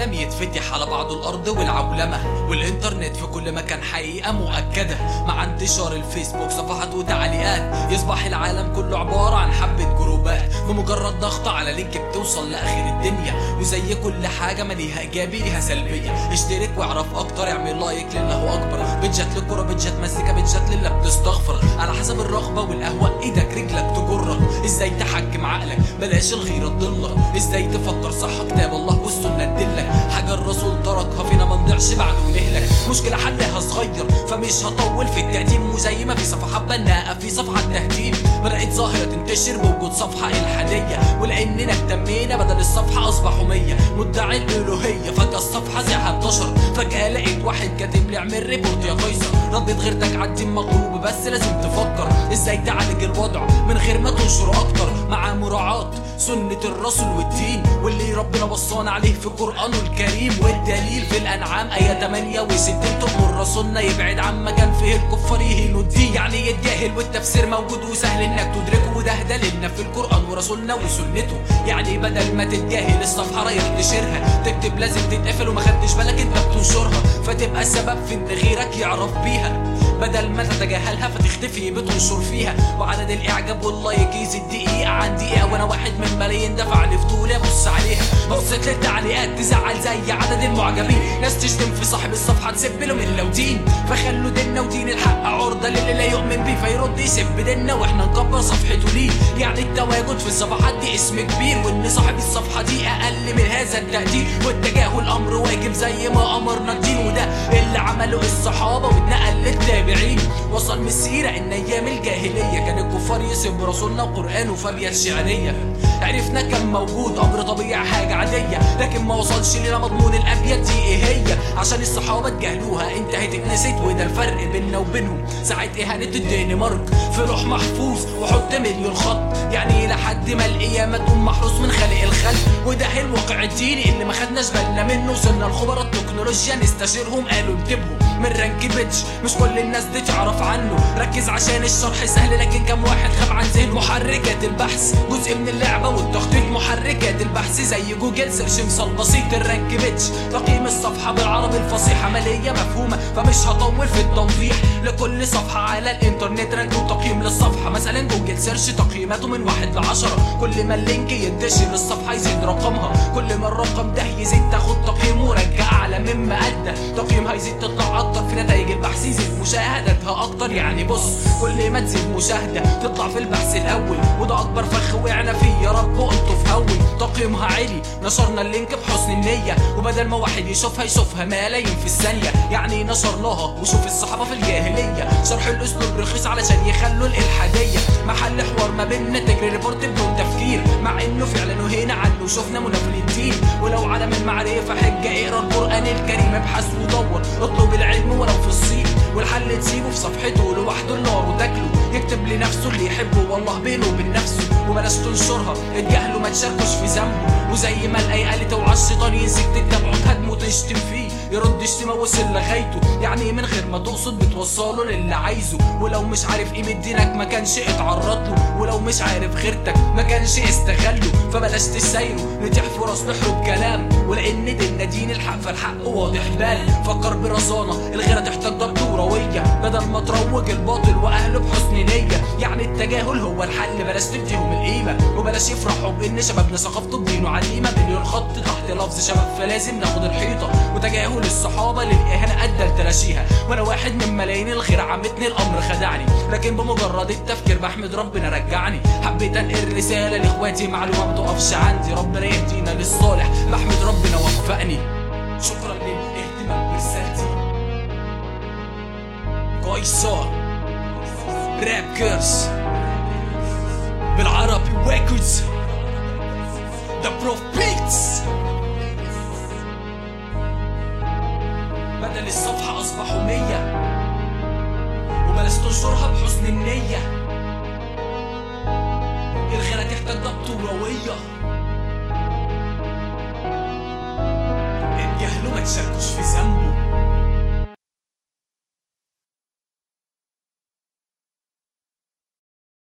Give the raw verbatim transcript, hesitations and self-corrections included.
العالم يتفتح على بعض الارض والعولمه، والانترنت في كل مكان حقيقه مؤكده. مع انتشار الفيسبوك صفحات وتعليقات يصبح العالم كله عباره عن حبه جروبات، بمجرد ضغط على لينك بتوصل لاخر الدنيا. وزي كل حاجه ما ليها ايجابي ليها سلبيه. اشترك واعرف اكتر، اعمل لايك لله اكبر. بتجات للكوره، بتجات مزيكا، بتجات لله بتستغفر. على حسب الرغبه والاهواء ايدك رجلك تجرك. ازاي تحكم عقلك، بلاش الغيره تضلك. ازاي تفكر صح، كتاب الله والسنه تدلك. حاجه الرسول تركها فينا ما نضيعش بعده ونهلك. مشكله حلها صغير فمش هطول في التقديم. وزي ما في صفحات بناءه في صفحه تهديم، بدات ظاهره تنتشر بوجود صفحه الحاديه. ولاننا اهتمينا بدل الصفحه اصبحوا مية مدعي الالوهيه. فجاه الصفحه زيها انتشر. فجاه لقيت واحد كاتب لي اعمل ريبورت يا قيصر. ردت غيرتك عدي مطلوب بس لازم تفكر ازاي تعالج الوضع من غير ما تنشر اكتر، مع مراعاه سنة الرسول والدين واللي ربنا وصانا عليه في قرآنه الكريم. والدليل في الأنعام آية ثمانية وستين تأمر رسولنا يبعد عن مكان فيه الكفار يهينوا الدين. يعني يتجاهل والتفسير موجود وسهل إنك تدركه، وده دليلنا في القرآن ورسولنا وسنته. يعني بدل ما تتجاهل الصفحة رايح تشيرها، تكتب لازم تتقفل وما خدتش بالك أنت بتنشرها، فتبقى السبب في إن غيرك يعرف بيها. بدل ما تتجاهلها فتختفي بتنشر فيها. وعدد الإعجاب واللايك يزيد دقيقة عن دقيقة، وأنا واحد من ملايين دفع لي فضول ابص عليها. بصيت للتعليقات تزعل زي عدد المعجبين. ناس تشتم في صاحب الصفحه تسب له من لو دين. فخلوا ديننا ودين الحق عرضه للي لا يؤمن بيه فيرد يسب ديننا واحنا نكبر صفحته ليه. يعني التواجد في الصفحات دي اسم كبير، وان صاحب الصفحه دي اقل من هذا التقدير. والتجاهل امر واجب زي ما امرنا الدين، وده اللي عمله الصحابه واتنقل للتابعين. وصل من السيره ان ايام الجاهليه كان الكفار يسب رسولنا وقرانه فابيات شعريه. عرفنا كان موجود امر طبيعي حاجه عاديه، لكن ما وصلش لنا مضمون الابيات دي ايه هي. عشان الصحابه اتجاهلوها انتهت اتنسيت، وده الفرق بيننا وبينهم. ساعه اهانه الدنمارك في لوح محفوظ وحط مليون خط، يعني لحد ما القيامه تقوم محروس من خالق الخلق. وده الواقع الديني اللي ما خدناش بالنا منه. وصلنا لخبراء التكنولوجيا نستشيرهم قالوا انتبهوا من رانكيفيتش، مش كل الناس دي تعرف عنه. ركز عشان الشرح سهل، لكن كم واحد خاب عن ذهن. محركات البحث جزء من اللعبه والتخطيط. محركات البحث زي جوجل سيرش مثال بسيط. الرانكيفيتش تقييم الصفحه بالعربي الفصيح، عمليه مفهومه فمش هطول في التوضيح. لكل صفحه على الانترنت رانك وتقييم للصفحه. مثلا جوجل سيرش تقييماته من واحد لعشرة. كل ما اللينك ينتشر الصفحه يزيد رقمها، كل ما الرقم ده يزيد تاخد تقييم ورجع اعلى مما ادى. تقييمها يزيد تطلع اكتر في نتائج البحث، يزيد مشاهداتها اكتر. يعني بص كل ما تزيد مشاهده تطلع في البحث الاول، وده اكبر فخ وقعنا فيه يا رب قلته في اول. تقييمها عالي نشرنا اللينك بحسن النيه، وبدل ما واحد يشوفها يشوفها ملايين في الثانيه. يعني نشرناها وشوف الصحابه في الجاهليه شرح الاسلوب رخيص علشان يخلوا الالحاديه محل حوار ما بيننا. تجري ريبورت بدون تفكير، مع انه فعلا وهنا عنه شفنا منافلين. ولو عدم المعرفه حجه اقرا القران الكريم، ابحث ودور اطلب العلم ولو في الصين. والحل تسيبه في صفحته لوحده النار وتاكله. يكتب لنفسه اللي يحبه والله بينه وبين نفسه، وبلاش تنشرها اتجاهلوا ما تشاركوش في ذنبه. وزي ما الايه قالت اوعى الشيطان ينسيك تتبعه تهاجمه تشتم فيه يرد شتيمه وصل لغايته. يعني من غير ما تقصد بتوصله للي عايزه. ولو مش عارف قيمه دينك ما كانش اتعرض له، ولو مش عارف غيرتك ما كانش استغله. فبلاش تسايره نتيح فرص نحرب كلام، ولان ديننا دين الحق فالحق واضح بال. فكر برزانه الغيره تحتاج ضبط ورويه، بدل ما تروج الباطل واهله بحسن نيه. يعني التجاهل هو الحل، بلاش تديهم القيمه. وبلاش يفرحوا بان شبابنا ثقافته بدينه عليمه. مليون خط تحت لفظ شباب فلازم ناخد الحيطه. وتجاهل الصحابه للاهانه ادى لتلاشيها. وانا واحد من ملايين الخير عمتني الامر خدعني، لكن بمجرد التفكير بحمد ربنا رجعني. حبيت انقل رساله لاخواتي معلومه ما تقفش عندي. ربنا يهدينا للصالح بحمد ربنا وفقني. شكرا للاهتمام برسالتي. قيصر راب كيرس بالعربي ريكوردز ذا بروفيتس. بدل الصفحة أصبحوا مية، وبلاش تنشرها بحسن النية. الغيرة تحتاج ضبط وروية، اتجاهلوا ما تشاركوش في ذنبه.